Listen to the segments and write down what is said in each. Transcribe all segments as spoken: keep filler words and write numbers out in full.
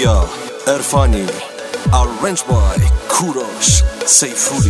پوریا عرفانی Arranged by کوروش سیفوری.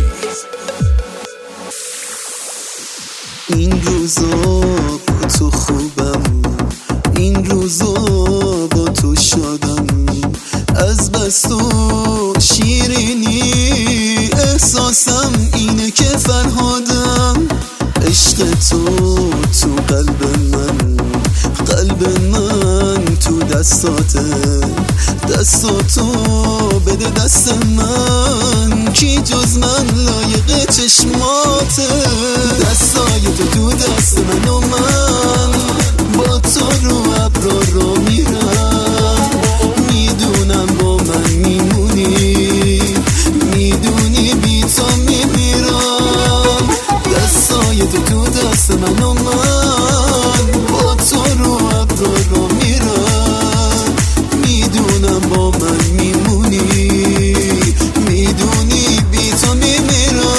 این روزا با تو خوبم، این روزا با تو شادم، از بس تو شیرینی احساسم اینه که فرهادم. عشق تو تو قلب من، قلب من تو دستاته، دستاتو بده دست من، کی جز من لایق چشماته. دستای تو تو دست من و من با تو رو ابرا رو میرم، میدونم با من میمونی، میدونی بی تو میمیرم. دستای تو تو دست من و من با تو رو ابرا رو میرم، میدونم با من میمونی، میدونی بی تو میمیرم.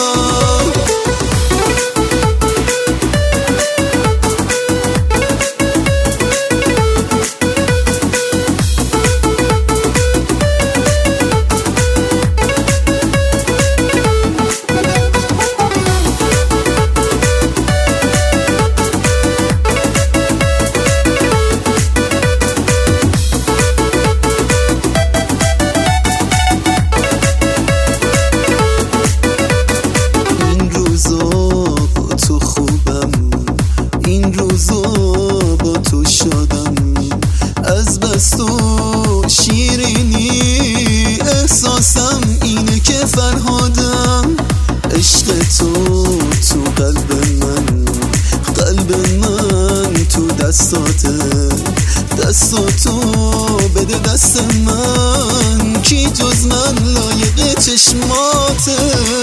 با تو شادم، از بس تو شیرینی احساسم اینه که فرهادم. عشق تو تو قلب من، قلب من تو دستاته، دستاتو بده دست من، کی جز من لایق چشماته.